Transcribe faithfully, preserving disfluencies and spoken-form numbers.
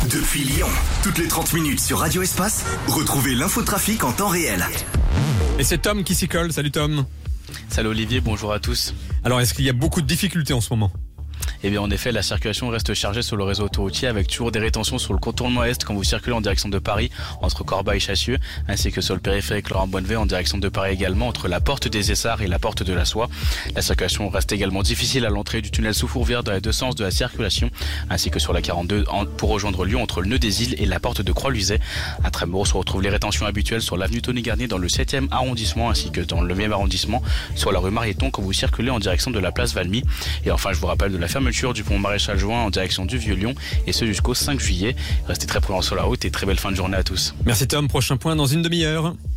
Depuis Lyon, toutes les trente minutes sur Radio Espace, retrouvez l'infotrafic en temps réel. Et c'est Tom qui s'y colle. Salut Tom. Salut Olivier, bonjour à tous. Alors, est-ce qu'il y a beaucoup de difficultés en ce moment ? Eh bien en effet, la circulation reste chargée sur le réseau autoroutier avec toujours des rétentions sur le contournement est quand vous circulez en direction de Paris entre Corbeil et Chassieux, ainsi que sur le périphérique Laurent Bonnevet en direction de Paris également entre la porte des Essarts et la porte de la Soie. La circulation reste également difficile à l'entrée du tunnel sous Fourvière dans les deux sens de la circulation, ainsi que sur la quarante-deux pour rejoindre Lyon entre le nœud des Îles et la porte de Croix-Luzet. À Trembourg, on retrouve les rétentions habituelles sur l'avenue Tony Garnier dans le septième arrondissement ainsi que dans le neuvième arrondissement sur la rue Marieton quand vous circulez en direction de la place Valmy. Et enfin, je vous rappelle de la fermeture du pont Maréchal Juin en direction du Vieux-Lyon et ce jusqu'au cinq juillet. Restez très prudents sur la route et très belle fin de journée à tous. Merci Tom, prochain point dans une demi-heure.